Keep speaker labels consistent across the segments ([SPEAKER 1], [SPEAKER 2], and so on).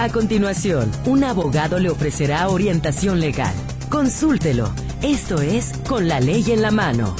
[SPEAKER 1] A continuación, un abogado le ofrecerá orientación legal. Consúltelo. Esto es Con la Ley en la Mano.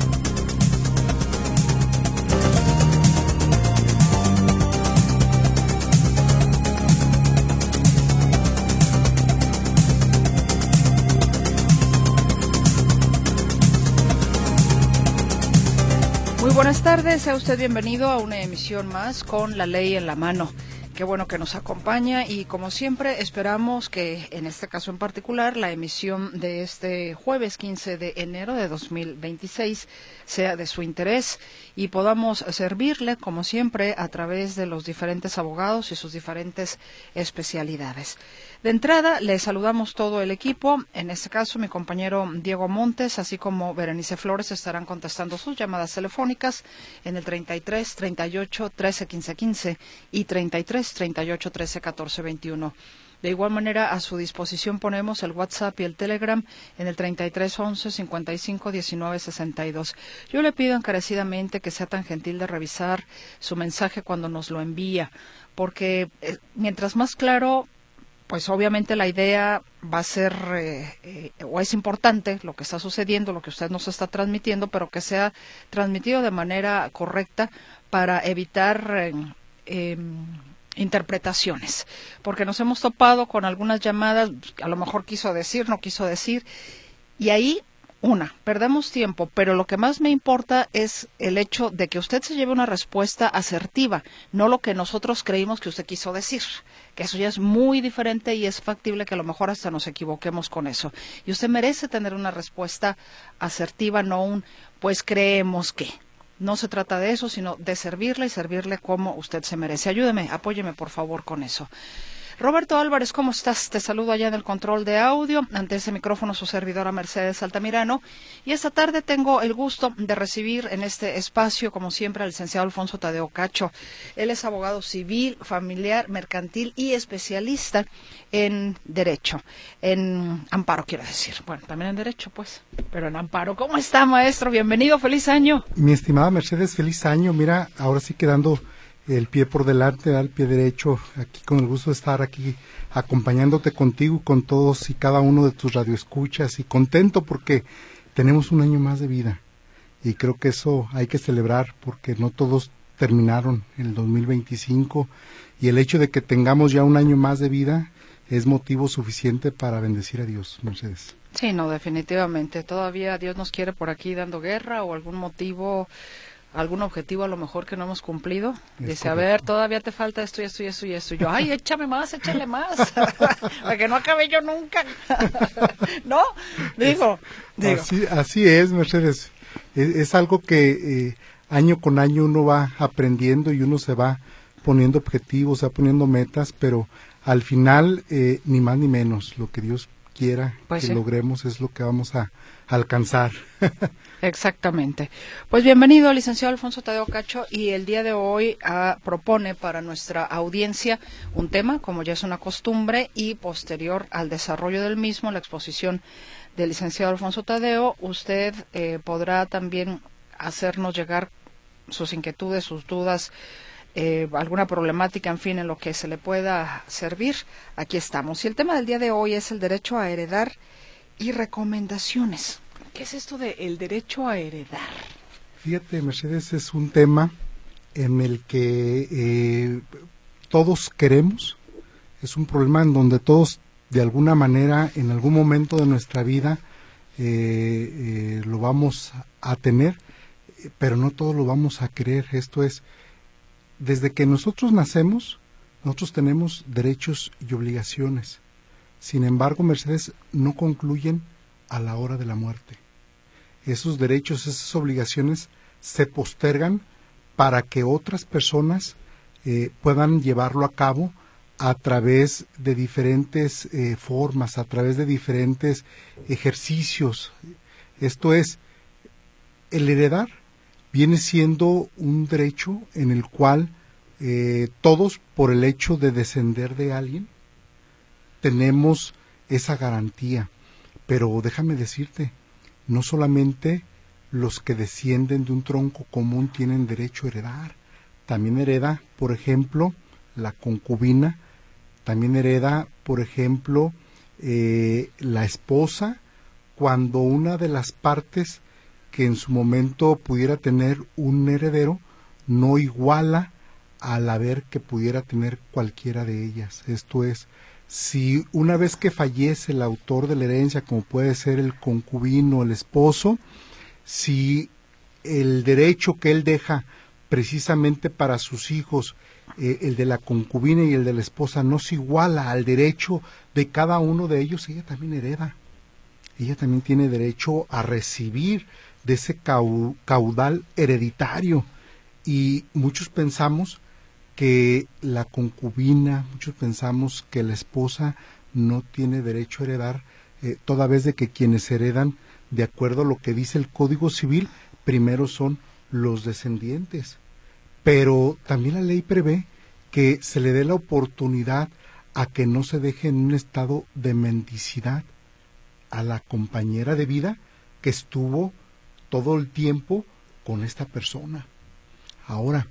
[SPEAKER 2] Muy buenas tardes, sea usted bienvenido a una emisión más con La Ley en la Mano. Qué bueno que nos acompaña y como siempre esperamos que en este caso en particular la emisión de este jueves 15 de enero de 2026 sea de su interés y podamos servirle como siempre a través de los diferentes abogados y sus diferentes especialidades. De entrada, le saludamos todo el equipo. En este caso, mi compañero Diego Montes, así como Berenice Flores, estarán contestando sus llamadas telefónicas en el 33 38 13 15 15 y 33 38 13 14 21. De igual manera, a su disposición ponemos el WhatsApp y el Telegram en el 33 11 55 19 62. Yo le pido encarecidamente que sea tan gentil de revisar su mensaje cuando nos lo envía, porque mientras más claro, pues obviamente la idea va a ser, o es importante lo que está sucediendo, lo que usted nos está transmitiendo, pero que sea transmitido de manera correcta para evitar interpretaciones, porque nos hemos topado con algunas llamadas, a lo mejor quiso decir, no quiso decir, y ahí perdemos tiempo, pero lo que más me importa es el hecho de que usted se lleve una respuesta asertiva, no lo que nosotros creímos que usted quiso decir, que eso ya es muy diferente y es factible que a lo mejor hasta nos equivoquemos con eso. Y usted merece tener una respuesta asertiva, no pues creemos que. No se trata de eso, sino de servirle y servirle como usted se merece. Ayúdeme, apóyeme por favor con eso. Roberto Álvarez, ¿cómo estás? Te saludo allá en el control de audio. Ante ese micrófono su servidora Mercedes Altamirano. Y esta tarde tengo el gusto de recibir en este espacio, como siempre, al licenciado Alfonso Tadeo Cacho. Él es abogado civil, familiar, mercantil y especialista en derecho, en amparo, quiero decir. Bueno, también en derecho, pues, pero en amparo. ¿Cómo está, maestro? Bienvenido, feliz año.
[SPEAKER 3] Mi estimada Mercedes, feliz año. Mira, ahora sí quedando el pie por delante, el pie derecho, aquí con el gusto de estar aquí acompañándote contigo, con todos y cada uno de tus radioescuchas y contento porque tenemos un año más de vida y creo que eso hay que celebrar porque no todos terminaron en el 2025 y el hecho de que tengamos ya un año más de vida es motivo suficiente para bendecir a Dios, Mercedes.
[SPEAKER 2] Sí, no, definitivamente. Todavía Dios nos quiere por aquí dando guerra o algún motivo, algún objetivo a lo mejor que no hemos cumplido. Dice, a ver, todavía te falta esto y esto y esto y esto. Y yo, ay, échame más, échale más, para que no acabe yo nunca. ¿No? Digo.
[SPEAKER 3] Así es, Mercedes. Es algo que año con año uno va aprendiendo y uno se va poniendo objetivos, va poniendo metas, pero al final, ni más ni menos, lo que Dios quiera pues que sí logremos es lo que vamos a alcanzar.
[SPEAKER 2] Exactamente. Pues bienvenido, licenciado Alfonso Tadeo Cacho, y el día de hoy propone para nuestra audiencia un tema, como ya es una costumbre, y posterior al desarrollo del mismo, la exposición del licenciado Alfonso Tadeo, usted podrá también hacernos llegar sus inquietudes, sus dudas, alguna problemática, en fin, en lo que se le pueda servir. Aquí estamos. Y el tema del día de hoy es el derecho a heredar y recomendaciones. ¿Qué es esto de el derecho a heredar?
[SPEAKER 3] Fíjate, Mercedes, es un tema en el que todos queremos, es un problema en donde todos de alguna manera, en algún momento de nuestra vida, lo vamos a tener, pero no todos lo vamos a querer. Esto es, desde que nosotros nacemos, nosotros tenemos derechos y obligaciones. Sin embargo, Mercedes, no concluyen a la hora de la muerte. Esos derechos, esas obligaciones se postergan para que otras personas puedan llevarlo a cabo a través de diferentes formas, a través de diferentes ejercicios. Esto es, el heredar viene siendo un derecho en el cual todos, por el hecho de descender de alguien, tenemos esa garantía. Pero déjame decirte, no solamente los que descienden de un tronco común tienen derecho a heredar, también hereda, por ejemplo, la concubina, también hereda, por ejemplo, la esposa, cuando una de las partes que en su momento pudiera tener un heredero no iguala al haber que pudiera tener cualquiera de ellas. Esto es, si una vez que fallece el autor de la herencia, como puede ser el concubino, el esposo, si el derecho que él deja precisamente para sus hijos, el de la concubina y el de la esposa, no se iguala al derecho de cada uno de ellos, ella también hereda. Ella también tiene derecho a recibir de ese caudal hereditario. Y muchos pensamos que la concubina, muchos pensamos que la esposa no tiene derecho a heredar, toda vez de que quienes heredan, de acuerdo a lo que dice el Código Civil, primero son los descendientes. Pero también la ley prevé que se le dé la oportunidad a que no se deje en un estado de mendicidad a la compañera de vida que estuvo todo el tiempo con esta persona. Ahora,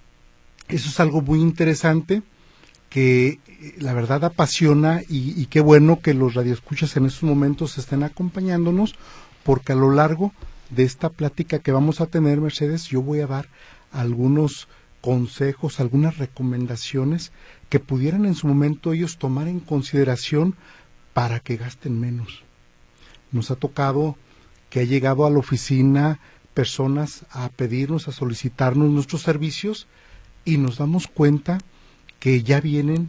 [SPEAKER 3] eso es algo muy interesante que la verdad apasiona y qué bueno que los radioescuchas en estos momentos estén acompañándonos, porque a lo largo de esta plática que vamos a tener, Mercedes, yo voy a dar algunos consejos, algunas recomendaciones que pudieran en su momento ellos tomar en consideración para que gasten menos. Nos ha tocado que ha llegado a la oficina personas a pedirnos, a solicitarnos nuestros servicios y nos damos cuenta que ya vienen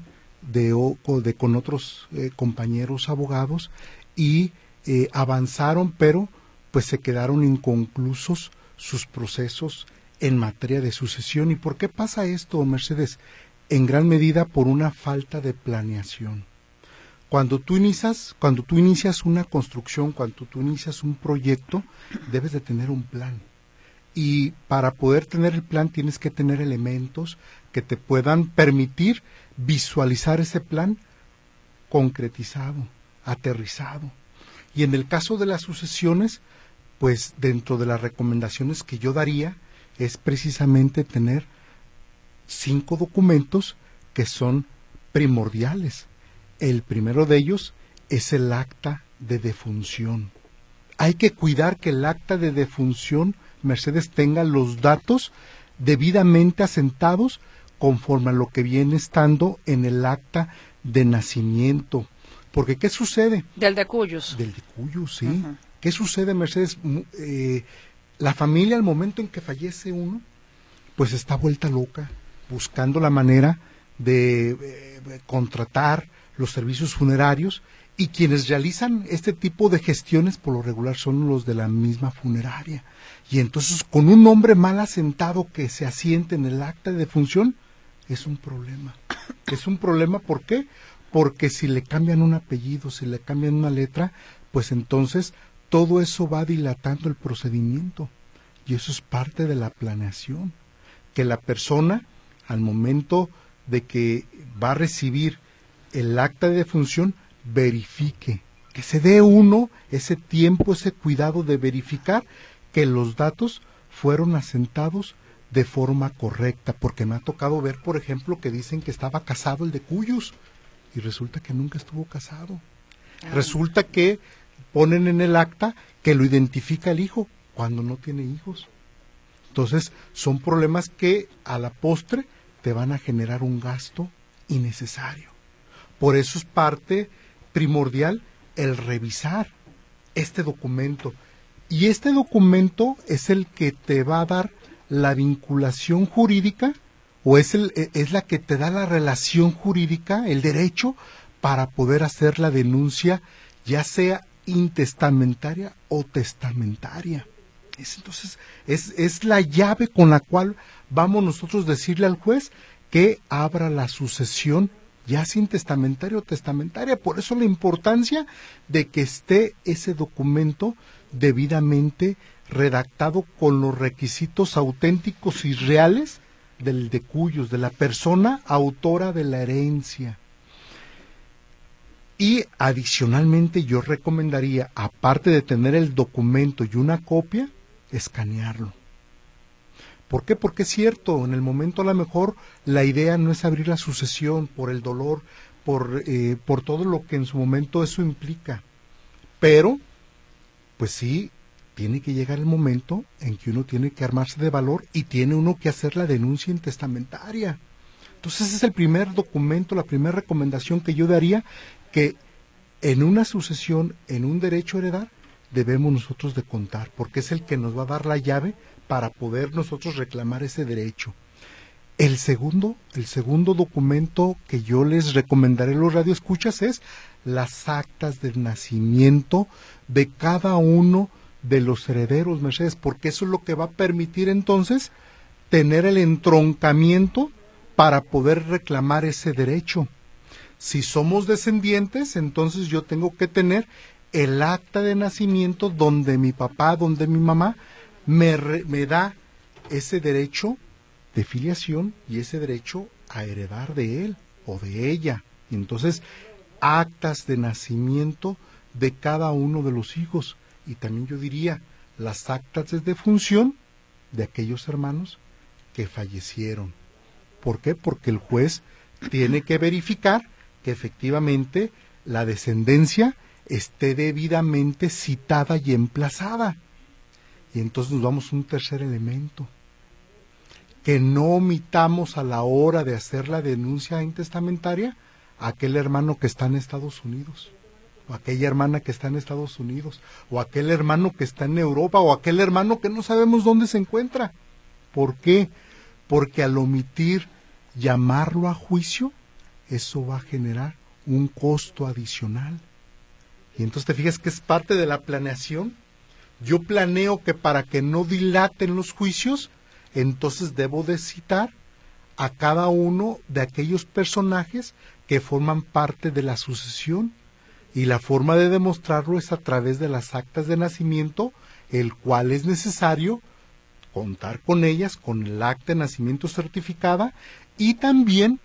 [SPEAKER 3] con otros compañeros abogados y avanzaron, pero pues se quedaron inconclusos sus procesos en materia de sucesión. ¿Y por qué pasa esto, Mercedes? En gran medida por una falta de planeación. Cuando tú inicias una construcción, cuando tú inicias un proyecto, debes de tener un plan. Y para poder tener el plan tienes que tener elementos que te puedan permitir visualizar ese plan concretizado, aterrizado. Y en el caso de las sucesiones, pues dentro de las recomendaciones que yo daría es precisamente tener 5 documentos que son primordiales. El primero de ellos es el acta de defunción. Hay que cuidar que el acta de defunción, Mercedes, tenga los datos debidamente asentados conforme a lo que viene estando en el acta de nacimiento. Porque ¿qué sucede?
[SPEAKER 2] Del de Cuyos.
[SPEAKER 3] Del de Cuyos, sí. Uh-huh. ¿Qué sucede, Mercedes? La familia, al momento en que fallece uno, pues está vuelta loca, buscando la manera de contratar los servicios funerarios, y quienes realizan este tipo de gestiones por lo regular son los de la misma funeraria. Y entonces, con un nombre mal asentado que se asiente en el acta de defunción, es un problema. Es un problema, ¿por qué? Porque si le cambian un apellido, si le cambian una letra, pues entonces todo eso va dilatando el procedimiento. Y eso es parte de la planeación. Que la persona, al momento de que va a recibir el acta de defunción, verifique, que se dé uno ese tiempo, ese cuidado de verificar que los datos fueron asentados de forma correcta, porque me ha tocado ver, por ejemplo, que dicen que estaba casado el de Cuyos, y resulta que nunca estuvo casado. Resulta que ponen en el acta que lo identifica el hijo, cuando no tiene hijos. Entonces, son problemas que a la postre te van a generar un gasto innecesario. Por eso es parte primordial el revisar este documento. Y este documento es el que te va a dar la vinculación jurídica, o es la que te da la relación jurídica, el derecho, para poder hacer la denuncia, ya sea intestamentaria o testamentaria. Entonces, es la llave con la cual vamos nosotros a decirle al juez que abra la sucesión, ya sea intestamentaria o testamentaria. Por eso la importancia de que esté ese documento debidamente redactado con los requisitos auténticos y reales del de Cuyos, de la persona autora de la herencia. Y adicionalmente yo recomendaría, aparte de tener el documento y una copia, escanearlo. ¿Por qué? Porque es cierto, en el momento a lo mejor la idea no es abrir la sucesión por el dolor, por todo lo que en su momento eso implica. Pero, pues sí, tiene que llegar el momento en que uno tiene que armarse de valor y tiene uno que hacer la denuncia intestamentaria. Entonces ese es el primer documento, la primera recomendación que yo daría, que en una sucesión, en un derecho a heredar, debemos nosotros de contar, porque es el que nos va a dar la llave para poder nosotros reclamar ese derecho. El segundo documento que yo les recomendaré a los radioescuchas es las actas de nacimiento de cada uno de los herederos, Mercedes, porque eso es lo que va a permitir entonces tener el entroncamiento para poder reclamar ese derecho. Si somos descendientes, entonces yo tengo que tener el acta de nacimiento donde mi papá, donde mi mamá me da ese derecho de filiación y ese derecho a heredar de él o de ella. Y entonces, actas de nacimiento de cada uno de los hijos. Y también yo diría, las actas de defunción de aquellos hermanos que fallecieron. ¿Por qué? Porque el juez tiene que verificar que efectivamente la descendencia esté debidamente citada y emplazada. Y entonces nos vamos a un tercer elemento, que no omitamos a la hora de hacer la denuncia intestamentaria a aquel hermano que está en Estados Unidos, o aquella hermana que está en Estados Unidos, o aquel hermano que está en Europa, o aquel hermano que no sabemos dónde se encuentra. ¿Por qué? Porque al omitir llamarlo a juicio, eso va a generar un costo adicional. Y entonces te fijas que es parte de la planeación. Yo planeo que para que no dilaten los juicios, entonces debo de citar a cada uno de aquellos personajes que forman parte de la sucesión. Y la forma de demostrarlo es a través de las actas de nacimiento, el cual es necesario contar con ellas, con el acta de nacimiento certificada y también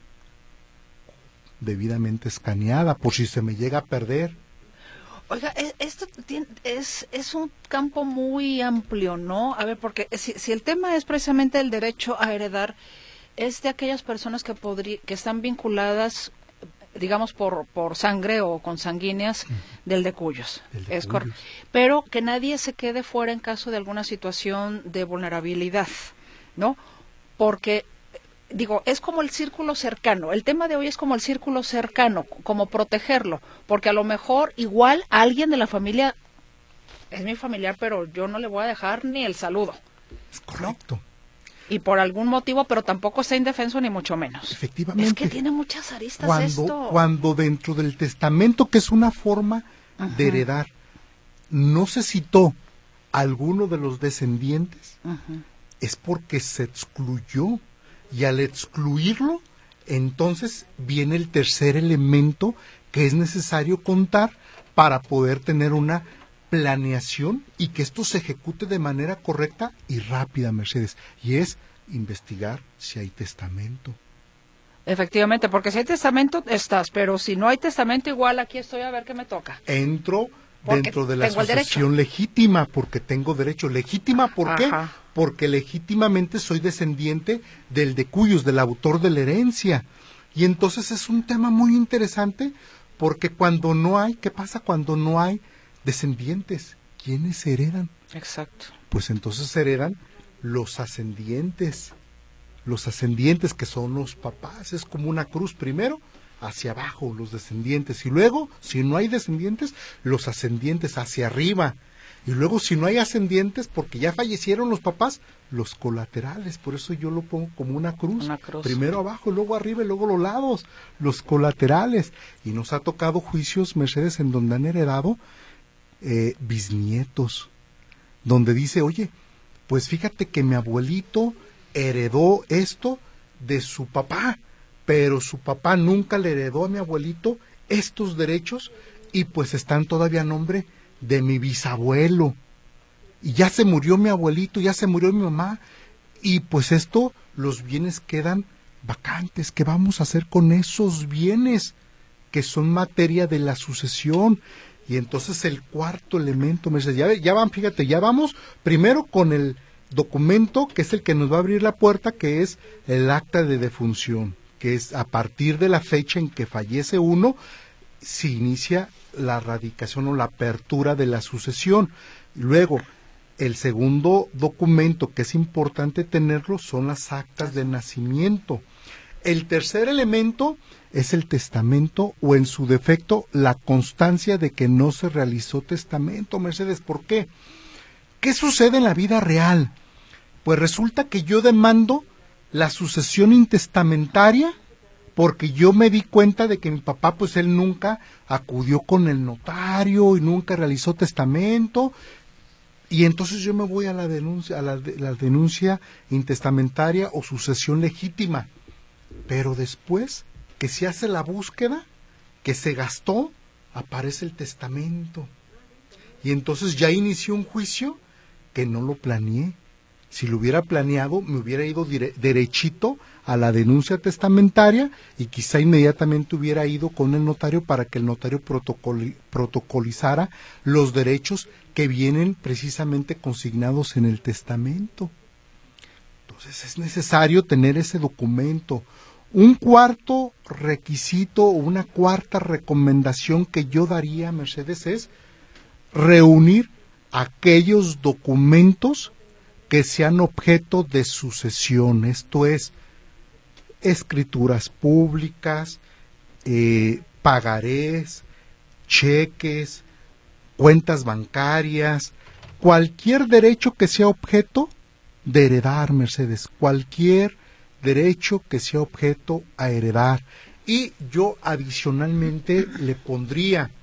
[SPEAKER 3] debidamente escaneada, por si se me llega a perder.
[SPEAKER 2] Oiga, esto es un campo muy amplio, ¿no? A ver, porque si el tema es precisamente el derecho a heredar, es de aquellas personas que están vinculadas, digamos, por sangre o consanguíneas del de cuyos. Es correcto. Pero que nadie se quede fuera en caso de alguna situación de vulnerabilidad, ¿no? Porque, digo, es como el círculo cercano. El tema de hoy es como el círculo cercano, como protegerlo. Porque a lo mejor igual alguien de la familia es mi familiar, pero yo no le voy a dejar ni el saludo.
[SPEAKER 3] Es correcto.
[SPEAKER 2] ¿No? Y por algún motivo, pero tampoco está indefenso ni mucho menos.
[SPEAKER 3] Efectivamente.
[SPEAKER 2] Es que tiene muchas aristas esto.
[SPEAKER 3] Cuando dentro del testamento, que es una forma de heredar, no se citó alguno de los descendientes, es porque se excluyó. Y al excluirlo, entonces viene el tercer elemento que es necesario contar para poder tener una planeación y que esto se ejecute de manera correcta y rápida, Mercedes, y es investigar si hay testamento.
[SPEAKER 2] Efectivamente, porque si hay testamento estás, pero si no hay testamento igual aquí estoy a ver qué me toca.
[SPEAKER 3] Entro dentro de la sucesión legítima, porque tengo derecho. ¿Legítima por qué? Porque legítimamente soy descendiente del de cuyos, del autor de la herencia. Y entonces es un tema muy interesante, porque cuando no hay, ¿qué pasa cuando no hay descendientes? ¿Quiénes heredan?
[SPEAKER 2] Exacto.
[SPEAKER 3] Pues entonces heredan los ascendientes que son los papás. Es como una cruz, primero hacia abajo los descendientes, y luego, si no hay descendientes, los ascendientes hacia arriba, y luego si no hay ascendientes, porque ya fallecieron los papás, los colaterales. Por eso yo lo pongo como una cruz. Primero abajo, luego arriba y luego los lados, los colaterales. Y nos ha tocado juicios, Mercedes, en donde han heredado bisnietos, donde dice, oye, pues fíjate que mi abuelito heredó esto de su papá, pero su papá nunca le heredó a mi abuelito estos derechos, y pues están todavía a nombre de mi bisabuelo, y ya se murió mi abuelito, ya se murió mi mamá, y pues los bienes quedan vacantes. ¿Qué vamos a hacer con esos bienes que son materia de la sucesión? Y entonces el cuarto elemento, ya vamos primero con el documento que es el que nos va a abrir la puerta, que es el acta de defunción. que es a partir de la fecha en que fallece uno, se inicia la radicación o la apertura de la sucesión. Luego, el segundo documento que es importante tenerlo son las actas de nacimiento. El tercer elemento es el testamento o, en su defecto, la constancia de que no se realizó testamento. Mercedes, ¿por qué? ¿Qué sucede en la vida real? Pues resulta que yo demando la sucesión intestamentaria porque yo me di cuenta de que mi papá, pues él nunca acudió con el notario y nunca realizó testamento, y entonces yo me voy a la denuncia, la denuncia intestamentaria o sucesión legítima. Pero después que se hace la búsqueda, que se gastó, aparece el testamento. Y entonces ya inició un juicio que no lo planeé. Si lo hubiera planeado, me hubiera ido derechito a la denuncia testamentaria y quizá inmediatamente hubiera ido con el notario para que el notario protocolizara los derechos que vienen precisamente consignados en el testamento. Entonces es necesario tener ese documento. Un cuarto requisito o una cuarta recomendación que yo daría, Mercedes, es reunir aquellos documentos que sean objeto de sucesión, esto es, escrituras públicas, pagarés, cheques, cuentas bancarias, cualquier derecho que sea objeto de heredar, Mercedes, cualquier derecho que sea objeto a heredar. Y yo adicionalmente le pondría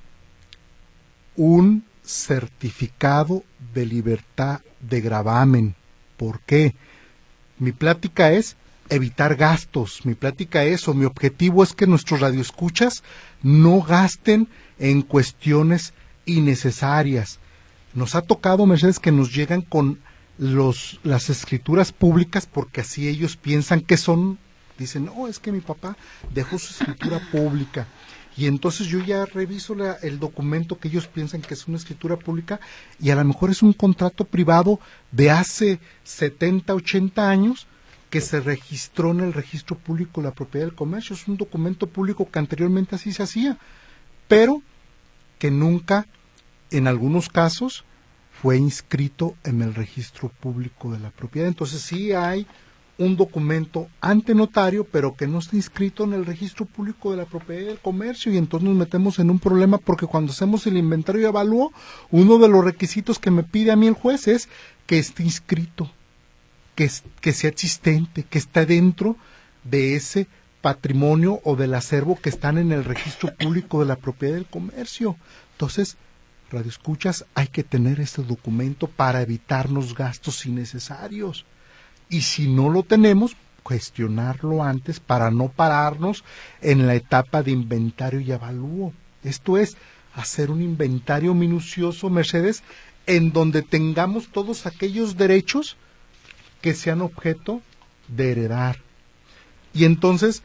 [SPEAKER 3] un certificado de libertad de gravamen. ¿Por qué? Mi plática es evitar gastos, mi plática es, o mi objetivo es que nuestros radioescuchas no gasten en cuestiones innecesarias. Nos ha tocado, Mercedes, que nos llegan con las escrituras públicas porque así ellos piensan que son, dicen, no, es que mi papá dejó su escritura pública. Y entonces yo ya reviso el documento que ellos piensan que es una escritura pública y a lo mejor es un contrato privado de hace 70, 80 años que se registró en el registro público de la propiedad del comercio. Es un documento público que anteriormente así se hacía, pero que nunca, en algunos casos, fue inscrito en el registro público de la propiedad. Entonces sí hay un documento ante notario, pero que no está inscrito en el registro público de la propiedad del comercio, y entonces nos metemos en un problema porque cuando hacemos el inventario y avalúo, uno de los requisitos que me pide a mí el juez es que esté inscrito, que sea existente, que esté dentro de ese patrimonio o del acervo que están en el registro público de la propiedad del comercio. Entonces, radioescuchas, hay que tener este documento para evitarnos gastos innecesarios. Y si no lo tenemos, cuestionarlo antes para no pararnos en la etapa de inventario y avalúo. Esto es, hacer un inventario minucioso, Mercedes, en donde tengamos todos aquellos derechos que sean objeto de heredar. Y entonces,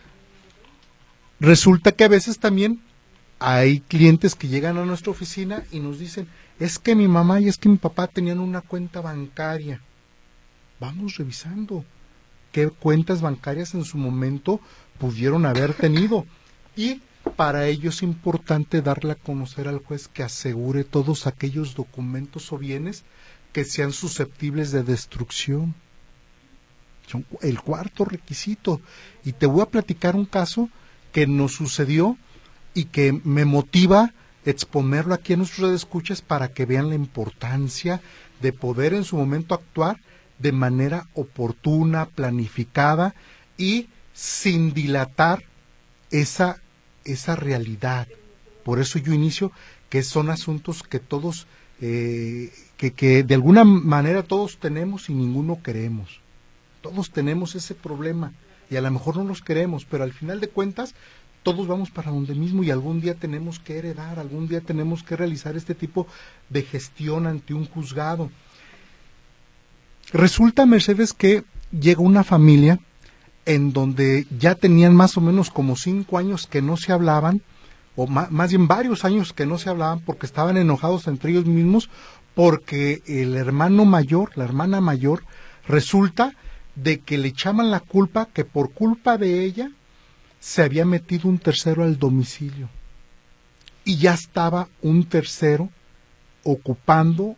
[SPEAKER 3] resulta que a veces también hay clientes que llegan a nuestra oficina y nos dicen, es que mi mamá y es que mi papá tenían una cuenta bancaria. Vamos revisando qué cuentas bancarias en su momento pudieron haber tenido. Y para ello es importante darle a conocer al juez que asegure todos aquellos documentos o bienes que sean susceptibles de destrucción. Son el cuarto requisito. Y te voy a platicar un caso que nos sucedió y que me motiva exponerlo aquí a nuestros escuchas para que vean la importancia de poder en su momento actuar de manera oportuna, planificada y sin dilatar esa realidad. Por eso yo inicio que son asuntos que todos, que de alguna manera todos tenemos y ninguno queremos. Todos tenemos ese problema y a lo mejor no los queremos, pero al final de cuentas todos vamos para donde mismo y algún día tenemos que heredar, algún día tenemos que realizar este tipo de gestión ante un juzgado. Resulta, Mercedes, que llega una familia en donde ya tenían más o menos como 5 años que no se hablaban, o más bien varios años que no se hablaban porque estaban enojados entre ellos mismos, porque el hermano mayor, la hermana mayor, resulta de que le echaban la culpa que por culpa de ella se había metido un tercero al domicilio y ya estaba un tercero ocupando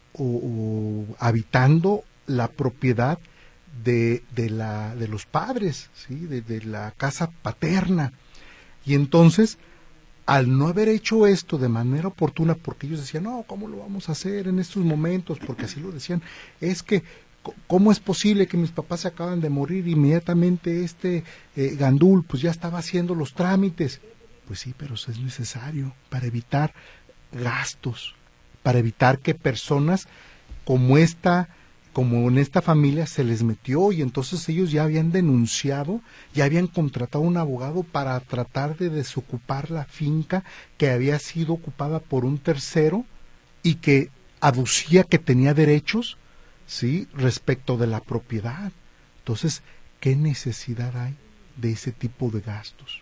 [SPEAKER 3] o habitando la propiedad de los padres, ¿sí? de la casa paterna. Y entonces, al no haber hecho esto de manera oportuna, porque ellos decían, no, ¿cómo lo vamos a hacer en estos momentos? Porque así lo decían, es que, ¿cómo es posible que mis papás se acaban de morir? Inmediatamente Gandul, pues ya estaba haciendo los trámites. Pues sí, pero eso es necesario para evitar gastos, para evitar que personas como en esta familia se les metió, y entonces ellos ya habían denunciado, ya habían contratado un abogado para tratar de desocupar la finca que había sido ocupada por un tercero y que aducía que tenía derechos, ¿sí?, respecto de la propiedad. Entonces, ¿qué necesidad hay de ese tipo de gastos?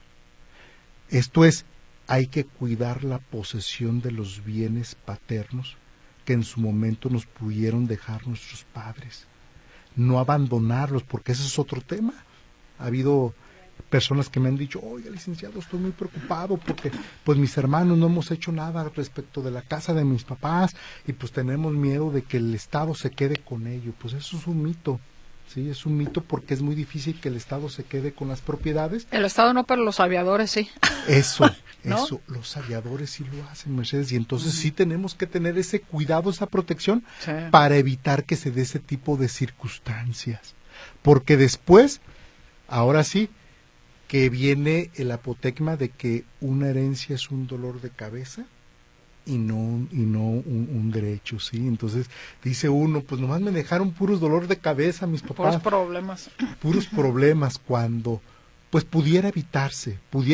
[SPEAKER 3] Esto es, hay que cuidar la posesión de los bienes paternos que en su momento nos pudieron dejar nuestros padres. No abandonarlos, porque ese es otro tema. Ha habido personas que me han dicho, oye, licenciado, estoy muy preocupado porque pues mis hermanos no hemos hecho nada respecto de la casa de mis papás y pues tenemos miedo de que el Estado se quede con ello. Pues eso es un mito. Sí, es un mito, porque es muy difícil que el Estado se quede con las propiedades.
[SPEAKER 2] El Estado no, pero los aviadores sí.
[SPEAKER 3] Eso,
[SPEAKER 2] ¿no?
[SPEAKER 3] Eso, los aviadores sí lo hacen, Mercedes, y entonces sí tenemos que tener ese cuidado, esa protección, sí, para evitar que se dé ese tipo de circunstancias. Porque después, ahora sí, que viene el apotegma de que una herencia es un dolor de cabeza y no un derecho, ¿sí? Entonces dice uno, pues nomás me dejaron puros dolor de cabeza mis papás. Puros problemas, cuando pues pudiera evitarse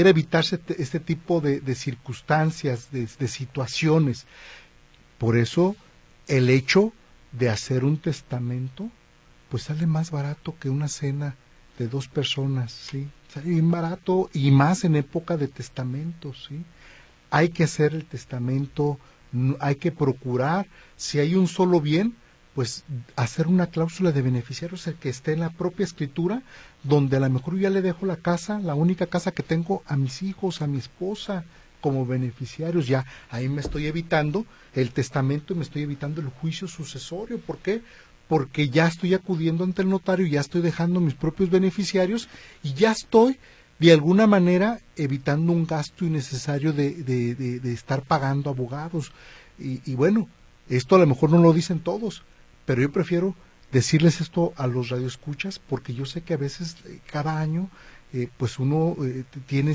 [SPEAKER 3] este tipo de circunstancias, de situaciones. Por eso el hecho de hacer un testamento pues sale más barato que una cena de 2 personas, ¿sí? Sale bien barato, y más en época de testamentos, ¿sí? Hay que hacer el testamento, hay que procurar, si hay un solo bien, pues hacer una cláusula de beneficiarios, el que esté en la propia escritura, donde a lo mejor yo ya le dejo la casa, la única casa que tengo, a mis hijos, a mi esposa, como beneficiarios. Ya ahí me estoy evitando el testamento y me estoy evitando el juicio sucesorio. ¿Por qué? Porque ya estoy acudiendo ante el notario, ya estoy dejando mis propios beneficiarios y ya estoy de alguna manera evitando un gasto innecesario de estar pagando abogados. Y bueno, esto a lo mejor no lo dicen todos, pero yo prefiero decirles esto a los radioescuchas, porque yo sé que a veces cada año pues uno tiene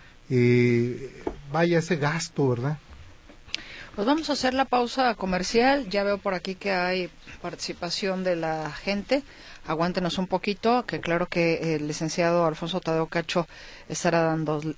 [SPEAKER 3] ese gasto, ¿verdad?
[SPEAKER 2] Pues vamos a hacer la pausa comercial. Ya veo por aquí que hay participación de la gente. Aguántenos un poquito, que claro que el licenciado Alfonso Tadeo Cacho estará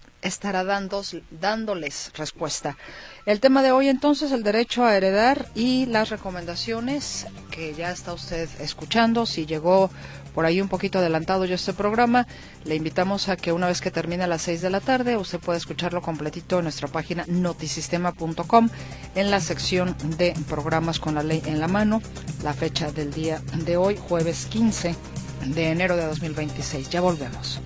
[SPEAKER 2] dándoles respuesta. El tema de hoy entonces, el derecho a heredar y las recomendaciones que ya está usted escuchando. Si llegó por ahí un poquito adelantado ya este programa, le invitamos a que una vez que termine a las 6 de la tarde, usted puede escucharlo completito en nuestra página notisistema.com, en la sección de programas con la ley en la mano, la fecha del día de hoy, jueves 15 de enero de 2026. Ya volvemos.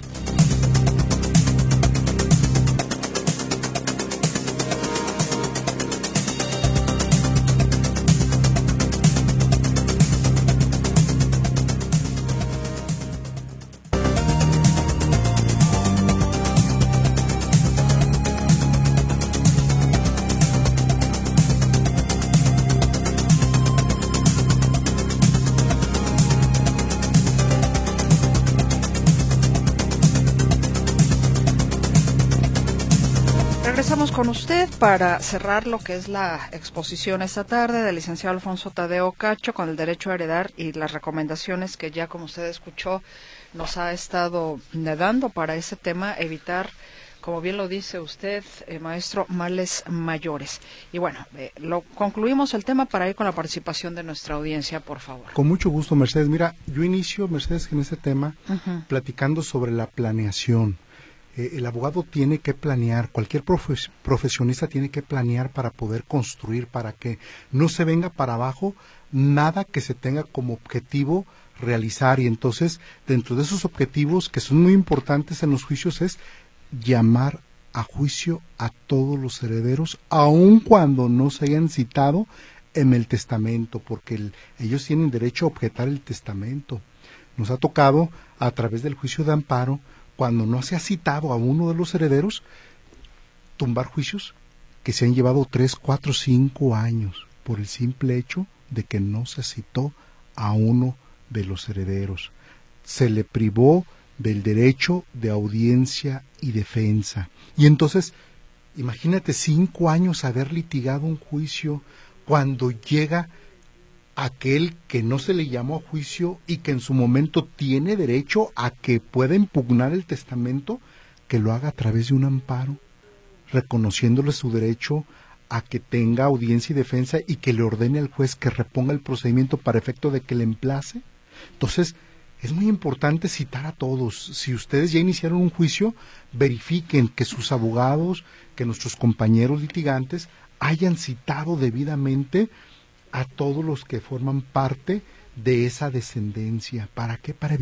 [SPEAKER 2] Regresamos con usted para cerrar lo que es la exposición esta tarde del licenciado Alfonso Tadeo Cacho con el derecho a heredar y las recomendaciones que ya, como usted escuchó, nos ha estado dando para ese tema, evitar, como bien lo dice usted, maestro, males mayores. Y bueno, concluimos el tema para ir con la participación de nuestra audiencia, por favor.
[SPEAKER 3] Con mucho gusto, Mercedes. Mira, yo inicio, Mercedes, en este tema platicando sobre la planeación. El abogado tiene que planear, cualquier profesionista tiene que planear para poder construir, para que no se venga para abajo nada que se tenga como objetivo realizar. Y entonces, dentro de esos objetivos que son muy importantes en los juicios, es llamar a juicio a todos los herederos, aun cuando no se hayan citado en el testamento, porque ellos tienen derecho a objetar el testamento. Nos ha tocado, a través del juicio de amparo, cuando no se ha citado a uno de los herederos, tumbar juicios que se han llevado 3, 4, 5 años por el simple hecho de que no se citó a uno de los herederos. Se le privó del derecho de audiencia y defensa. Y entonces, imagínate 5 años haber litigado un juicio cuando llega aquel que no se le llamó a juicio y que en su momento tiene derecho a que pueda impugnar el testamento, que lo haga a través de un amparo, reconociéndole su derecho a que tenga audiencia y defensa y que le ordene al juez que reponga el procedimiento para efecto de que le emplace. Entonces, es muy importante citar a todos. Si ustedes ya iniciaron un juicio, verifiquen que sus abogados, que nuestros compañeros litigantes hayan citado debidamente a todos los que forman parte de esa descendencia. ¿Para qué? Para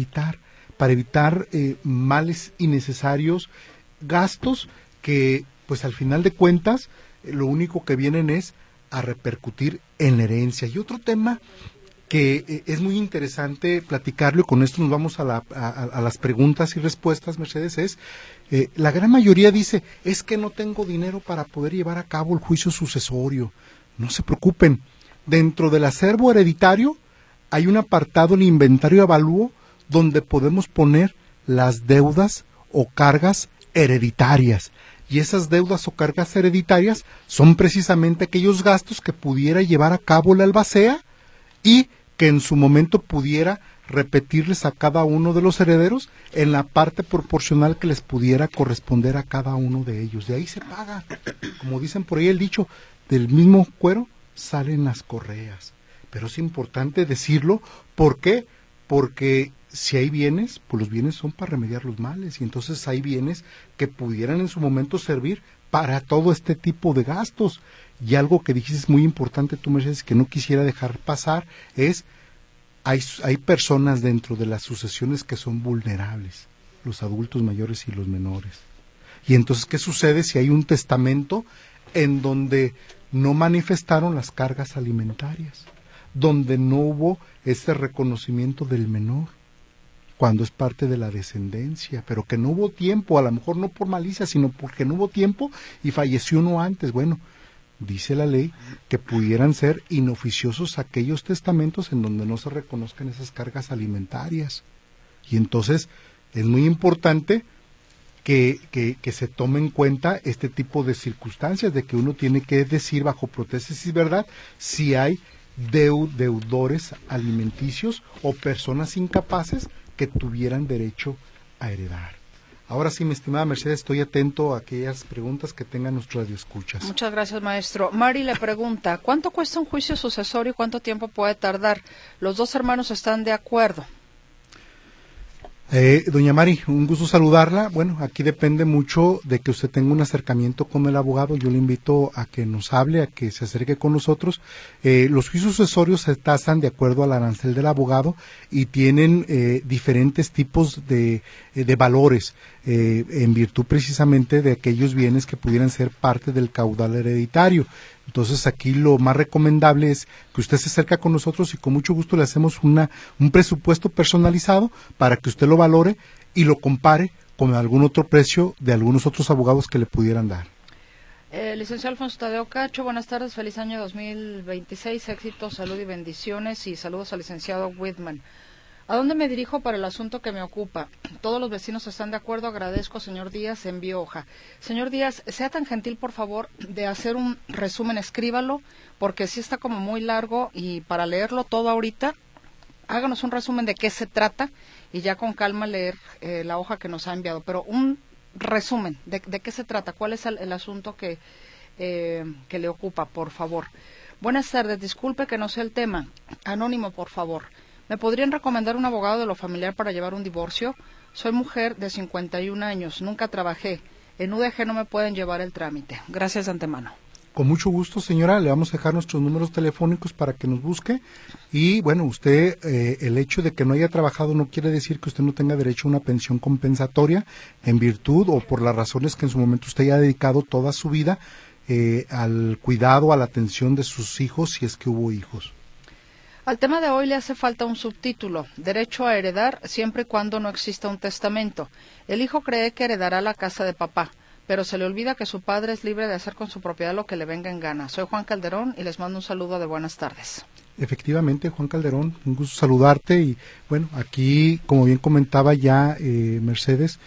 [SPEAKER 3] evitar males innecesarios, gastos que, pues al final de cuentas, lo único que vienen es a repercutir en la herencia. Y otro tema que es muy interesante platicarlo, y con esto nos vamos a las preguntas y respuestas, Mercedes, es, la gran mayoría dice, es que no tengo dinero para poder llevar a cabo el juicio sucesorio. No se preocupen, dentro del acervo hereditario hay un apartado en inventario de avalúo donde podemos poner las deudas o cargas hereditarias. Y esas deudas o cargas hereditarias son precisamente aquellos gastos que pudiera llevar a cabo la albacea y que en su momento pudiera repetirles a cada uno de los herederos en la parte proporcional que les pudiera corresponder a cada uno de ellos. De ahí se paga. Como dicen por ahí el dicho, del mismo cuero salen las correas. Pero es importante decirlo. ¿Por qué? Porque si hay bienes, pues los bienes son para remediar los males, y entonces hay bienes que pudieran en su momento servir para todo este tipo de gastos. Y algo que dijiste muy importante tú, Mercedes, que no quisiera dejar pasar, es hay personas dentro de las sucesiones que son vulnerables, los adultos mayores y los menores. Y entonces, ¿qué sucede si hay un testamento en donde no manifestaron las cargas alimentarias, donde no hubo ese reconocimiento del menor, cuando es parte de la descendencia, pero que no hubo tiempo, a lo mejor no por malicia, sino porque no hubo tiempo y falleció uno antes? Bueno, dice la ley que pudieran ser inoficiosos aquellos testamentos en donde no se reconozcan esas cargas alimentarias. Y entonces es muy importante que se tome en cuenta este tipo de circunstancias, de que uno tiene que decir bajo prótesis, ¿verdad?, si hay deudores alimenticios o personas incapaces que tuvieran derecho a heredar. Ahora sí, mi estimada Mercedes, estoy atento a aquellas preguntas que tengan nuestros radioescuchas.
[SPEAKER 2] Muchas gracias, maestro. Mari le pregunta, ¿cuánto cuesta un juicio sucesorio y cuánto tiempo puede tardar? Los dos hermanos están de acuerdo.
[SPEAKER 3] Doña Mari, un gusto saludarla. Bueno, aquí depende mucho de que usted tenga un acercamiento con el abogado. Yo le invito a que nos hable, a que se acerque con nosotros. Los juicios sucesorios se tasan de acuerdo al arancel del abogado y tienen diferentes tipos de valores en virtud precisamente de aquellos bienes que pudieran ser parte del caudal hereditario. Entonces aquí lo más recomendable es que usted se acerque con nosotros y con mucho gusto le hacemos un presupuesto personalizado para que usted lo valore y lo compare con algún otro precio de algunos otros abogados que le pudieran dar.
[SPEAKER 2] Licenciado Alfonso Tadeo Cacho, buenas tardes, feliz año 2026, éxito, salud y bendiciones, y saludos al licenciado Whitman. ¿A dónde me dirijo para el asunto que me ocupa? Todos los vecinos están de acuerdo, agradezco, señor Díaz, envío hoja. Señor Díaz, sea tan gentil, por favor, de hacer un resumen, escríbalo, porque sí está como muy largo, y para leerlo todo ahorita, háganos un resumen de qué se trata, y ya con calma leer la hoja que nos ha enviado, pero un resumen de qué se trata, cuál es el asunto que le ocupa, por favor. Buenas tardes, disculpe que no sé el tema, anónimo, por favor. ¿Me podrían recomendar un abogado de lo familiar para llevar un divorcio? Soy mujer de 51 años, nunca trabajé. En UDG no me pueden llevar el trámite. Gracias de antemano.
[SPEAKER 3] Con mucho gusto, señora, le vamos a dejar nuestros números telefónicos para que nos busque. Y bueno, usted, el hecho de que no haya trabajado no quiere decir que usted no tenga derecho a una pensión compensatoria en virtud o por las razones que en su momento usted haya dedicado toda su vida al cuidado, a la atención de sus hijos, si es que hubo hijos.
[SPEAKER 2] Al tema de hoy le hace falta un subtítulo, derecho a heredar siempre y cuando no exista un testamento. El hijo cree que heredará la casa de papá, pero se le olvida que su padre es libre de hacer con su propiedad lo que le venga en gana. Soy Juan Calderón y les mando un saludo de buenas tardes.
[SPEAKER 3] Efectivamente, Juan Calderón, un gusto saludarte y bueno, aquí como bien comentaba ya Mercedes,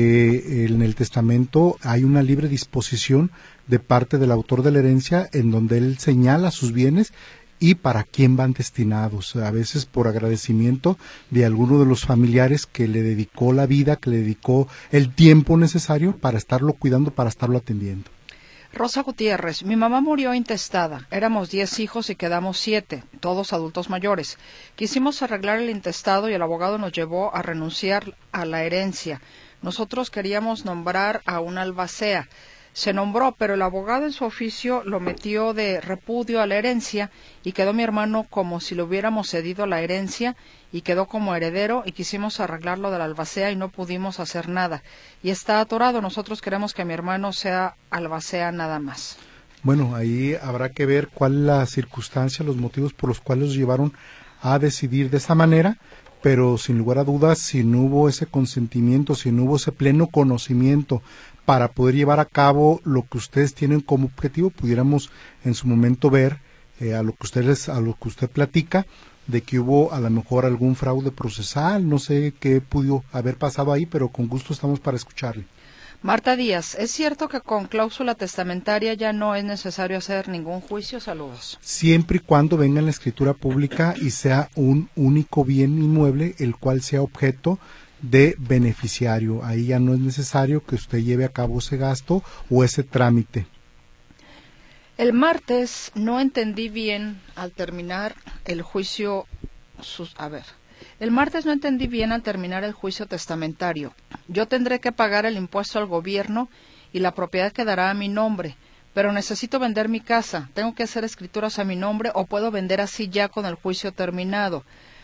[SPEAKER 3] en el testamento hay una libre disposición de parte del autor de la herencia en donde él señala sus bienes y para quién van destinados, a veces por agradecimiento de alguno de los familiares que le dedicó la vida, que le dedicó el tiempo necesario para estarlo cuidando, para estarlo atendiendo.
[SPEAKER 2] Rosa Gutiérrez, mi mamá murió intestada. Éramos 10 hijos y quedamos 7, todos adultos mayores. Quisimos arreglar el intestado y el abogado nos llevó a renunciar a la herencia. Nosotros queríamos nombrar a un albacea. Se nombró, pero el abogado en su oficio lo metió de repudio a la herencia y quedó mi hermano como si le hubiéramos cedido la herencia y quedó como heredero y quisimos arreglarlo de la albacea y no pudimos hacer nada. Y está atorado, nosotros queremos que mi hermano sea albacea nada más.
[SPEAKER 3] Bueno, ahí habrá que ver cuál es la circunstancia, los motivos por los cuales los llevaron a decidir de esa manera, pero sin lugar a dudas, si no hubo ese consentimiento, si no hubo ese pleno conocimiento para poder llevar a cabo lo que ustedes tienen como objetivo, pudiéramos en su momento ver a lo que usted platica, de que hubo a lo mejor algún fraude procesal, no sé qué pudo haber pasado ahí, pero con gusto estamos para escucharle.
[SPEAKER 2] Marta Díaz, ¿es cierto que con cláusula testamentaria ya no es necesario hacer ningún juicio? Saludos.
[SPEAKER 3] Siempre y cuando venga en la escritura pública y sea un único bien inmueble, el cual sea objeto de beneficiario. Ahí ya no es necesario que usted lleve a cabo ese gasto o ese trámite.
[SPEAKER 2] El martes no entendí bien al terminar el juicio. El martes no entendí bien al terminar el juicio testamentario. Yo tendré que pagar el impuesto al gobierno y la propiedad quedará a mi nombre, pero necesito vender mi casa. ¿Tengo que hacer escrituras a mi nombre o puedo vender así ya con el juicio terminado?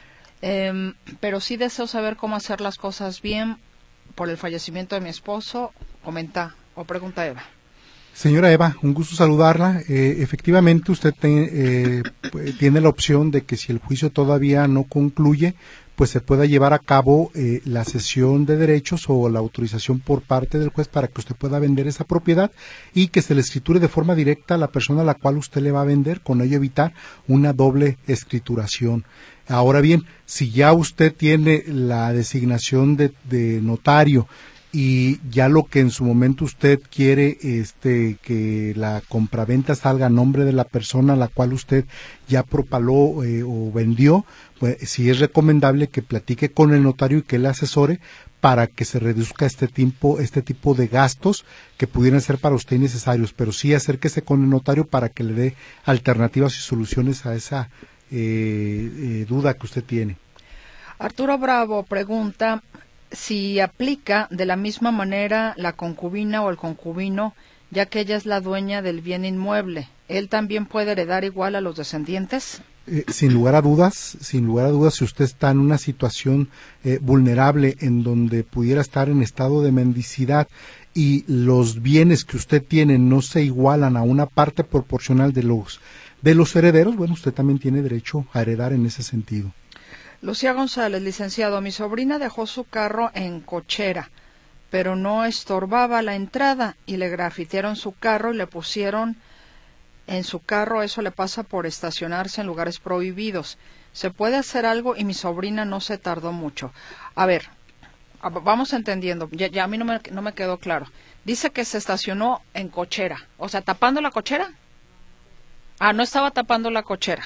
[SPEAKER 2] Pero sí deseo saber cómo hacer las cosas bien por el fallecimiento de mi esposo. Comenta o pregunta Eva.
[SPEAKER 3] Señora Eva, un gusto saludarla. Efectivamente, usted tiene la opción de que si el juicio todavía no concluye, pues se pueda llevar a cabo la cesión de derechos o la autorización por parte del juez para que usted pueda vender esa propiedad y que se le escriture de forma directa a la persona a la cual usted le va a vender, con ello evitar una doble escrituración. Ahora bien, si ya usted tiene la designación de notario y ya lo que en su momento usted quiere que la compraventa salga a nombre de la persona a la cual usted ya propaló o vendió, pues sí es recomendable que platique con el notario y que le asesore para que se reduzca este tipo de gastos que pudieran ser para usted innecesarios, pero sí acérquese con el notario para que le dé alternativas y soluciones a esa duda que usted tiene.
[SPEAKER 2] Arturo Bravo pregunta si aplica de la misma manera la concubina o el concubino, ya que ella es la dueña del bien inmueble. ¿Él también puede heredar igual a los descendientes?
[SPEAKER 3] Sin lugar a dudas, si usted está en una situación vulnerable en donde pudiera estar en estado de mendicidad y los bienes que usted tiene no se igualan a una parte proporcional de los herederos, bueno, usted también tiene derecho a heredar en ese sentido.
[SPEAKER 2] Lucía González, licenciado, mi sobrina dejó su carro en cochera, pero no estorbaba la entrada y le grafitearon su carro y le pusieron en su carro, eso le pasa por estacionarse en lugares prohibidos. ¿Se puede hacer algo? Y mi sobrina no se tardó mucho. A ver, vamos entendiendo, ya a mí no me quedó claro. Dice que se estacionó en cochera, o sea, ¿tapando la cochera? No estaba tapando la cochera.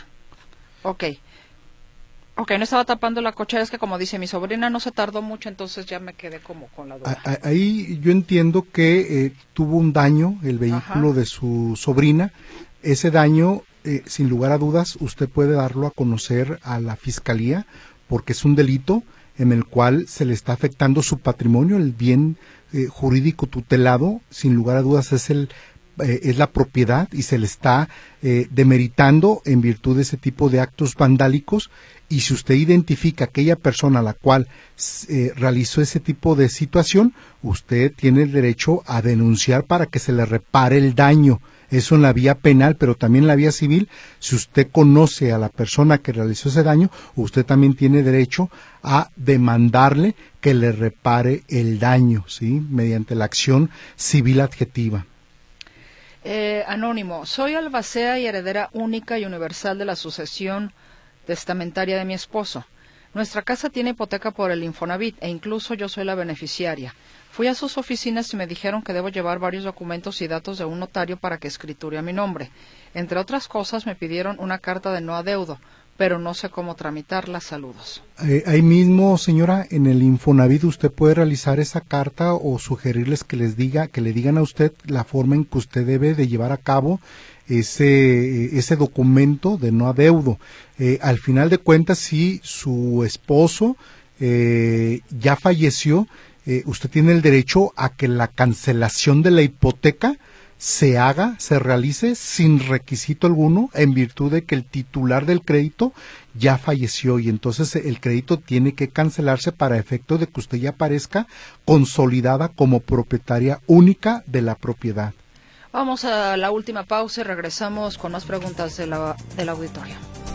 [SPEAKER 2] Ok, no estaba tapando la cochera, es que como dice mi sobrina no se tardó mucho, entonces ya me quedé como con la duda.
[SPEAKER 3] Ahí yo entiendo que tuvo un daño el vehículo de su sobrina. Ese daño, sin lugar a dudas, usted puede darlo a conocer a la fiscalía porque es un delito en el cual se le está afectando su patrimonio, el bien jurídico tutelado, sin lugar a dudas es el es la propiedad y se le está demeritando en virtud de ese tipo de actos vandálicos, y si usted identifica a aquella persona a la cual realizó ese tipo de situación, usted tiene el derecho a denunciar para que se le repare el daño. Eso en la vía penal, pero también en la vía civil. Si usted conoce a la persona que realizó ese daño, usted también tiene derecho a demandarle que le repare el daño, ¿sí? Mediante la acción civil adjetiva.
[SPEAKER 2] Anónimo, soy albacea y heredera única y universal de la sucesión testamentaria de mi esposo. Nuestra casa tiene hipoteca por el Infonavit e incluso yo soy la beneficiaria. Fui a sus oficinas y me dijeron que debo llevar varios documentos y datos de un notario para que escriture a mi nombre. Entre otras cosas me pidieron una carta de no adeudo, pero no sé cómo tramitarla. Saludos.
[SPEAKER 3] Ahí mismo, señora, en el Infonavit usted puede realizar esa carta o sugerirles que le digan a usted la forma en que usted debe de llevar a cabo ese documento de no adeudo. Al final de cuentas, si su esposo ya falleció, usted tiene el derecho a que la cancelación de la hipoteca se realice sin requisito alguno, en virtud de que el titular del crédito ya falleció, y entonces el crédito tiene que cancelarse para efecto de que usted ya aparezca consolidada como propietaria única de la propiedad.
[SPEAKER 2] Vamos a la última pausa y regresamos con más preguntas del auditorio.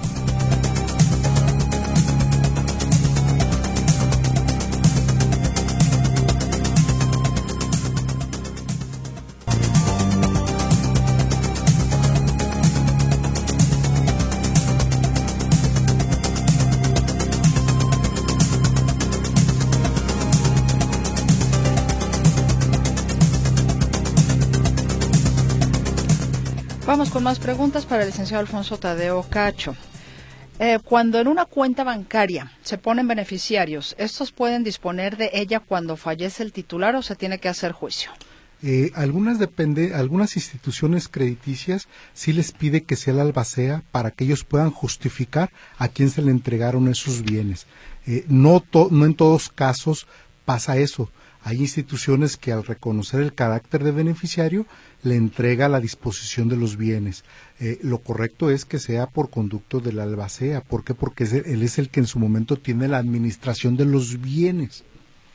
[SPEAKER 2] Vamos con más preguntas para el licenciado Alfonso Tadeo Cacho. Cuando en una cuenta bancaria se ponen beneficiarios, ¿estos pueden disponer de ella cuando fallece el titular o se tiene que hacer juicio?
[SPEAKER 3] Algunas instituciones crediticias sí les pide que sea la albacea para que ellos puedan justificar a quién se le entregaron esos bienes. No en todos casos pasa eso. Hay instituciones que al reconocer el carácter de beneficiario le entrega la disposición de los bienes. Lo correcto es que sea por conducto de la albacea. ¿Por qué? Porque él es el que en su momento tiene la administración de los bienes.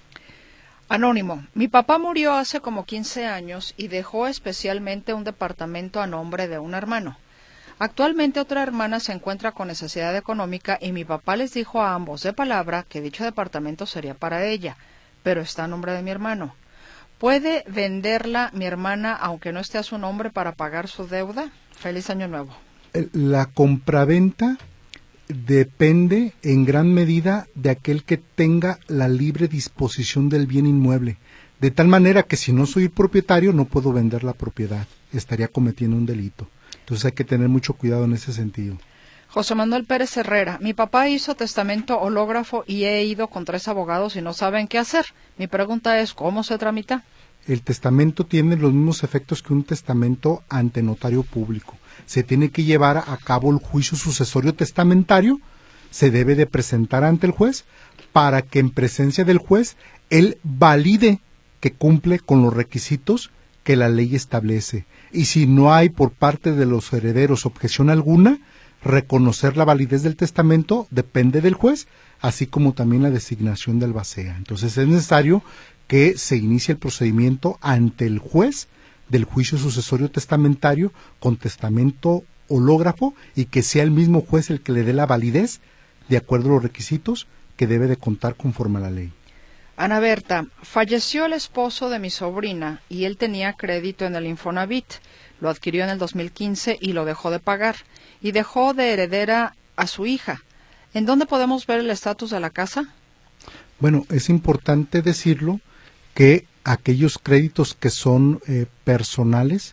[SPEAKER 2] Anónimo, mi papá murió hace como 15 años y dejó especialmente un departamento a nombre de un hermano. Actualmente otra hermana se encuentra con necesidad económica y mi papá les dijo a ambos de palabra que dicho departamento sería para ella, pero está a nombre de mi hermano. ¿Puede venderla mi hermana aunque no esté a su nombre para pagar su deuda? Feliz Año Nuevo.
[SPEAKER 3] La compraventa depende en gran medida de aquel que tenga la libre disposición del bien inmueble, de tal manera que si no soy el propietario no puedo vender la propiedad, estaría cometiendo un delito. Entonces hay que tener mucho cuidado en ese sentido.
[SPEAKER 2] José Manuel Pérez Herrera, mi papá hizo testamento hológrafo y he ido con 3 abogados y no saben qué hacer. Mi pregunta es, ¿cómo se tramita?
[SPEAKER 3] El testamento tiene los mismos efectos que un testamento ante notario público. Se tiene que llevar a cabo el juicio sucesorio testamentario, se debe de presentar ante el juez para que en presencia del juez él valide que cumple con los requisitos que la ley establece. Y si no hay por parte de los herederos objeción alguna, reconocer la validez del testamento depende del juez, así como también la designación del albacea. Entonces es necesario que se inicie el procedimiento ante el juez del juicio sucesorio testamentario con testamento hológrafo y que sea el mismo juez el que le dé la validez de acuerdo a los requisitos que debe de contar conforme a la ley.
[SPEAKER 2] Ana Berta, falleció el esposo de mi sobrina y él tenía crédito en el Infonavit. Lo adquirió en el 2015 y lo dejó de pagar y dejó de heredera a su hija. ¿En dónde podemos ver el estatus de la casa?
[SPEAKER 3] Bueno, es importante decirlo que aquellos créditos que son personales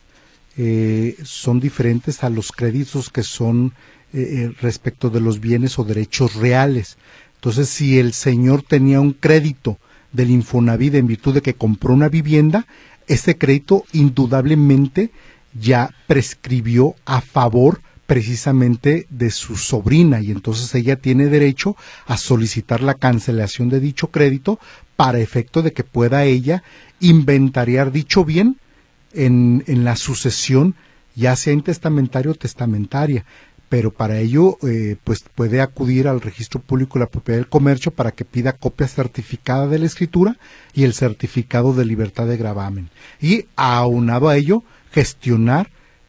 [SPEAKER 3] son diferentes a los créditos que son respecto de los bienes o derechos reales. Entonces, si el señor tenía un crédito del Infonavit en virtud de que compró una vivienda, ese crédito indudablemente ya prescribió a favor precisamente de su sobrina y entonces ella tiene derecho a solicitar la cancelación de dicho crédito para efecto de que pueda ella inventariar dicho bien en la sucesión, ya sea intestamentaria o testamentaria. Pero para ello pues puede acudir al Registro Público de la Propiedad del Comercio para que pida copia certificada de la escritura y el certificado de libertad de gravamen. Y aunado a ello, gestionar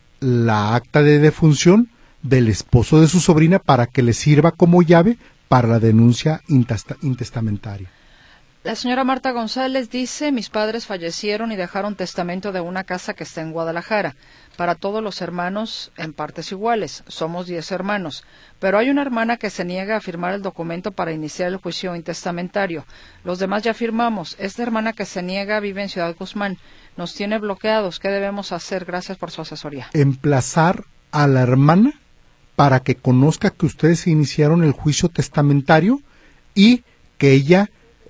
[SPEAKER 3] la acta de defunción del esposo de su sobrina para que le sirva como llave para la denuncia intestamentaria.
[SPEAKER 2] La señora Marta González dice, mis padres fallecieron y dejaron testamento de una casa que está en Guadalajara, para todos los hermanos en partes iguales, somos 10 hermanos, pero hay una hermana que se niega a firmar el documento para iniciar el juicio intestamentario, los demás ya firmamos, esta hermana que se niega vive en Ciudad Guzmán, nos tiene bloqueados, ¿qué debemos hacer? Gracias por su asesoría.
[SPEAKER 3] Emplazar a la hermana para que conozca que ustedes iniciaron el juicio testamentario y que ella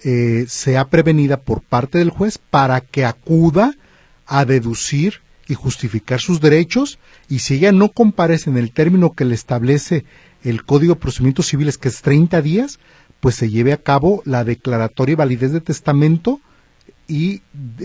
[SPEAKER 3] sea prevenida por parte del juez para que acuda a deducir y justificar sus derechos, y si ella no comparece en el término que le establece el Código de Procedimientos Civiles, que es 30 días, pues se lleve a cabo la declaratoria y validez de testamento y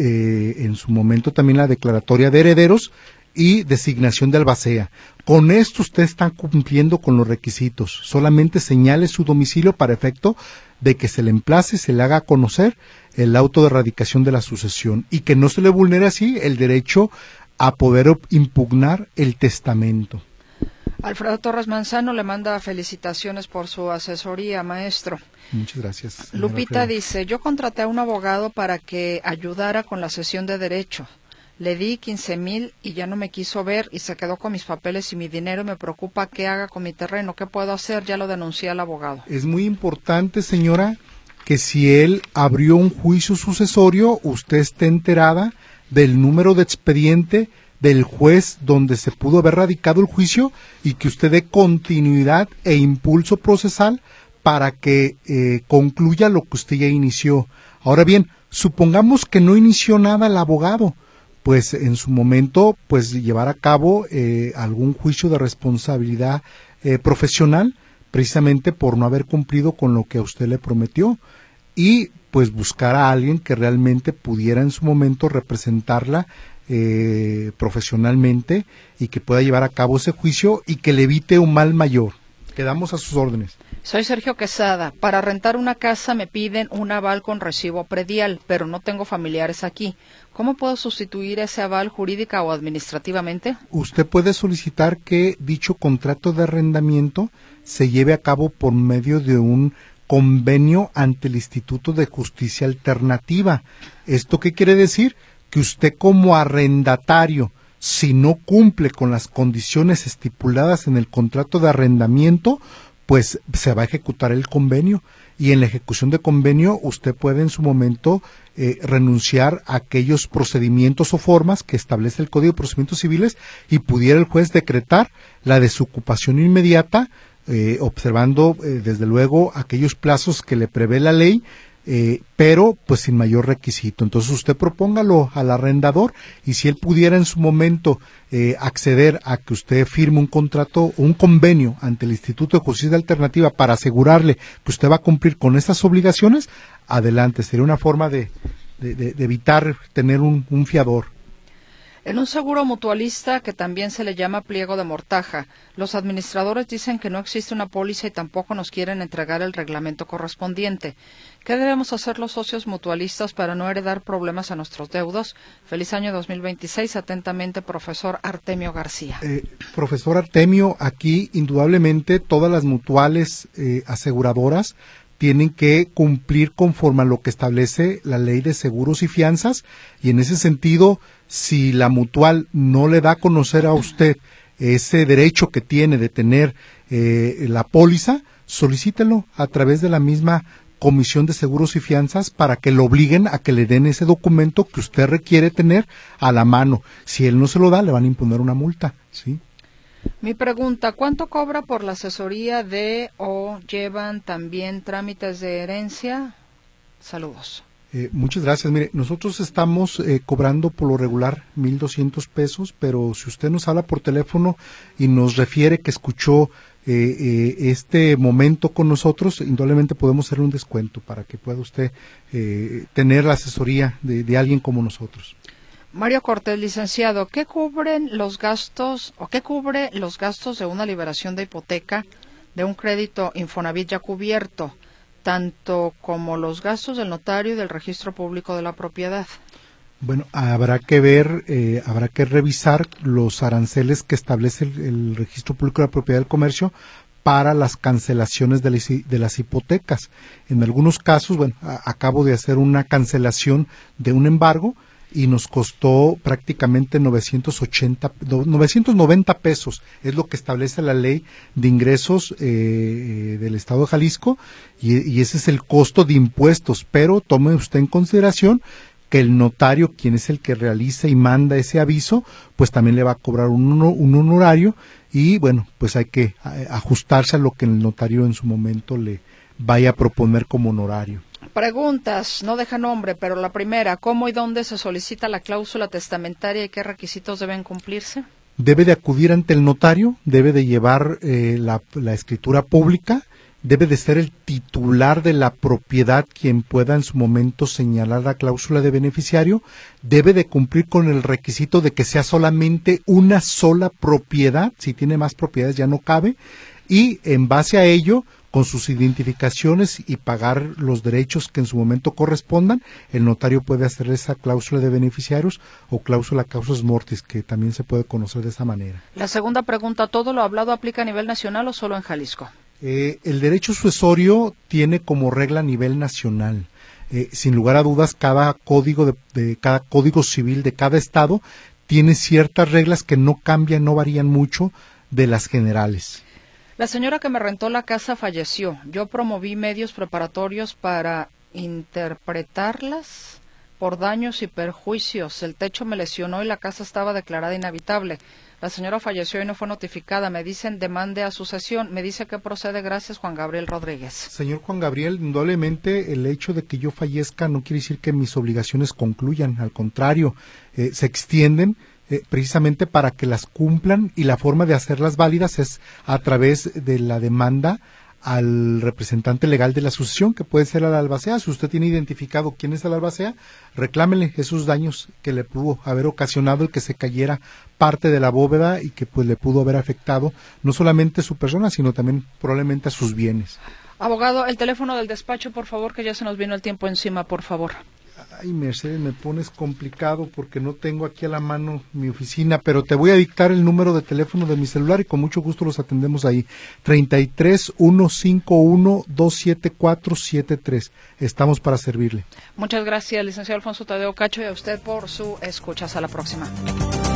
[SPEAKER 3] en su momento también la declaratoria de herederos y designación de albacea. Con esto usted está cumpliendo con los requisitos. Solamente señale su domicilio para efecto de que se le emplace, se le haga conocer el auto de erradicación de la sucesión y que no se le vulnere así el derecho a poder impugnar el testamento.
[SPEAKER 2] Alfredo Torres Manzano le manda felicitaciones por su asesoría, maestro.
[SPEAKER 3] Muchas gracias.
[SPEAKER 2] Lupita dice, yo contraté a un abogado para que ayudara con la cesión de derecho. Le di 15,000 y ya no me quiso ver y se quedó con mis papeles y mi dinero. Me preocupa qué haga con mi terreno. ¿Qué puedo hacer? Ya lo denuncié al abogado.
[SPEAKER 3] Es muy importante, señora, que si él abrió un juicio sucesorio, usted esté enterada del número de expediente del juez donde se pudo haber radicado el juicio y que usted dé continuidad e impulso procesal para que concluya lo que usted ya inició. Ahora bien, supongamos que no inició nada el abogado, pues en su momento pues llevar a cabo algún juicio de responsabilidad profesional, precisamente por no haber cumplido con lo que a usted le prometió, y pues buscar a alguien que realmente pudiera en su momento representarla profesionalmente y que pueda llevar a cabo ese juicio y que le evite un mal mayor. Quedamos a sus órdenes.
[SPEAKER 2] Soy Sergio Quesada. Para rentar una casa me piden un aval con recibo predial, pero no tengo familiares aquí. ¿Cómo puedo sustituir ese aval jurídica o administrativamente?
[SPEAKER 3] Usted puede solicitar que dicho contrato de arrendamiento se lleve a cabo por medio de un convenio ante el Instituto de Justicia Alternativa. ¿Esto qué quiere decir? Que usted como arrendatario, si no cumple con las condiciones estipuladas en el contrato de arrendamiento, pues se va a ejecutar el convenio, y en la ejecución de convenio usted puede en su momento renunciar a aquellos procedimientos o formas que establece el Código de Procedimientos Civiles y pudiera el juez decretar la desocupación inmediata, observando desde luego aquellos plazos que le prevé la ley, pero pues sin mayor requisito. Entonces usted propóngalo al arrendador, y si él pudiera en su momento acceder a que usted firme un contrato, un convenio ante el Instituto de Justicia Alternativa para asegurarle que usted va a cumplir con estas obligaciones, adelante, sería una forma de evitar tener un fiador.
[SPEAKER 2] En un seguro mutualista, que también se le llama pliego de mortaja, los administradores dicen que no existe una póliza y tampoco nos quieren entregar el reglamento correspondiente. ¿Qué debemos hacer los socios mutualistas para no heredar problemas a nuestros deudos? Feliz año 2026. Atentamente, profesor Artemio García.
[SPEAKER 3] Profesor Artemio, aquí indudablemente todas las mutuales aseguradoras tienen que cumplir conforme a lo que establece la ley de seguros y fianzas, y en ese sentido, si la mutual no le da a conocer a usted ese derecho que tiene de tener la póliza, solicítelo a través de la misma Comisión de Seguros y Fianzas para que lo obliguen a que le den ese documento que usted requiere tener a la mano. Si él no se lo da, le van a imponer una multa, ¿sí?
[SPEAKER 2] Mi pregunta, ¿cuánto cobra por la asesoría o llevan también trámites de herencia? Saludos.
[SPEAKER 3] Muchas gracias. Mire, nosotros estamos cobrando por lo regular 1,200 pesos, pero si usted nos habla por teléfono y nos refiere que escuchó este momento con nosotros, indudablemente podemos hacerle un descuento para que pueda usted tener la asesoría de alguien como nosotros.
[SPEAKER 2] Mario Cortés, licenciado, ¿qué cubren los gastos o qué cubre los gastos de una liberación de hipoteca de un crédito Infonavit ya cubierto, tanto como los gastos del notario y del registro público de la propiedad?
[SPEAKER 3] Bueno, habrá que ver, habrá que revisar los aranceles que establece el registro público de la propiedad del comercio para las cancelaciones de las hipotecas. En algunos casos, bueno, acabo de hacer una cancelación de un embargo y nos costó prácticamente 990 pesos, es lo que establece la ley de ingresos del Estado de Jalisco, y ese es el costo de impuestos, pero tome usted en consideración que el notario, quien es el que realiza y manda ese aviso, pues también le va a cobrar un honorario, y bueno, pues hay que ajustarse a lo que el notario en su momento le vaya a proponer como honorario.
[SPEAKER 2] Preguntas, no deja nombre, pero la primera, ¿cómo y dónde se solicita la cláusula testamentaria y qué requisitos deben cumplirse?
[SPEAKER 3] Debe de acudir ante el notario, debe de llevar la escritura pública, debe de ser el titular de la propiedad quien pueda en su momento señalar la cláusula de beneficiario, debe de cumplir con el requisito de que sea solamente una sola propiedad, si tiene más propiedades ya no cabe, y en base a ello, con sus identificaciones y pagar los derechos que en su momento correspondan, el notario puede hacer esa cláusula de beneficiarios o cláusula causas mortis, que también se puede conocer de esa manera.
[SPEAKER 2] La segunda pregunta, ¿todo lo hablado aplica a nivel nacional o solo en Jalisco?
[SPEAKER 3] El derecho sucesorio tiene como regla a nivel nacional. Sin lugar a dudas, cada código cada código civil de cada estado tiene ciertas reglas que no cambian, no varían mucho de las generales.
[SPEAKER 2] La señora que me rentó la casa falleció. Yo promoví medios preparatorios para interpretarlas por daños y perjuicios. El techo me lesionó y la casa estaba declarada inhabitable. La señora falleció y no fue notificada. Me dicen demande a sucesión. Me dice que procede. Gracias, Juan Gabriel Rodríguez.
[SPEAKER 3] Señor Juan Gabriel, indudablemente el hecho de que yo fallezca no quiere decir que mis obligaciones concluyan. Al contrario, se extienden precisamente para que las cumplan, y la forma de hacerlas válidas es a través de la demanda al representante legal de la sucesión, que puede ser a la albacea. Si usted tiene identificado quién es el albacea, reclámele esos daños que le pudo haber ocasionado el que se cayera parte de la bóveda y que pues le pudo haber afectado no solamente su persona, sino también probablemente a sus bienes.
[SPEAKER 2] Abogado, el teléfono del despacho, por favor, que ya se nos vino el tiempo encima, por favor.
[SPEAKER 3] Ay, Mercedes, me pones complicado porque no tengo aquí a la mano mi oficina, pero te voy a dictar el número de teléfono de mi celular y con mucho gusto los atendemos ahí. 33-151-27473. Estamos para servirle.
[SPEAKER 2] Muchas gracias, licenciado Alfonso Tadeo Cacho, y a usted por su escucha. Hasta la próxima.